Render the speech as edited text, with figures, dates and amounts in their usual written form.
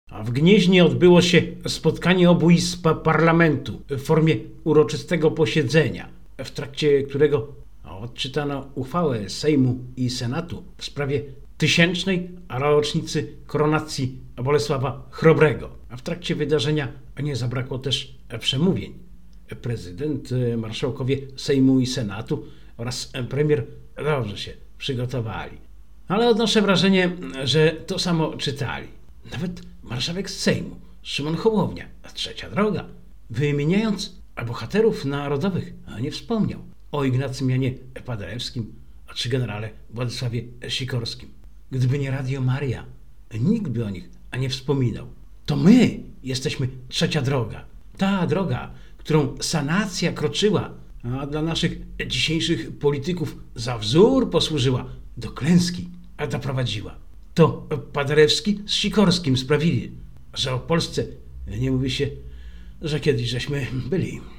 A w Gnieźnie odbyło się spotkanie obu izb parlamentu w formie uroczystego posiedzenia, w trakcie którego odczytano uchwałę Sejmu i Senatu w sprawie 1000. rocznicy koronacji Bolesława Chrobrego. A w trakcie wydarzenia nie zabrakło też przemówień. Prezydent, marszałkowie Sejmu i Senatu oraz premier dobrze się przygotowali. Ale odnoszę wrażenie, że to samo czytali. Nawet marszałek Sejmu, Szymon Hołownia, Trzecia Droga, wymieniając bohaterów narodowych, nie wspomniał o Ignacym Janie Paderewskim czy generale Władysławie Sikorskim. Gdyby nie Radio Maryja, nikt by o nich nie wspominał. To my jesteśmy Trzecia Droga. Ta droga, którą sanacja kroczyła, a dla naszych dzisiejszych polityków za wzór posłużyła, do klęski doprowadziła. To Paderewski z Sikorskim sprawili, że o Polsce nie mówi się, że kiedyś żeśmy byli.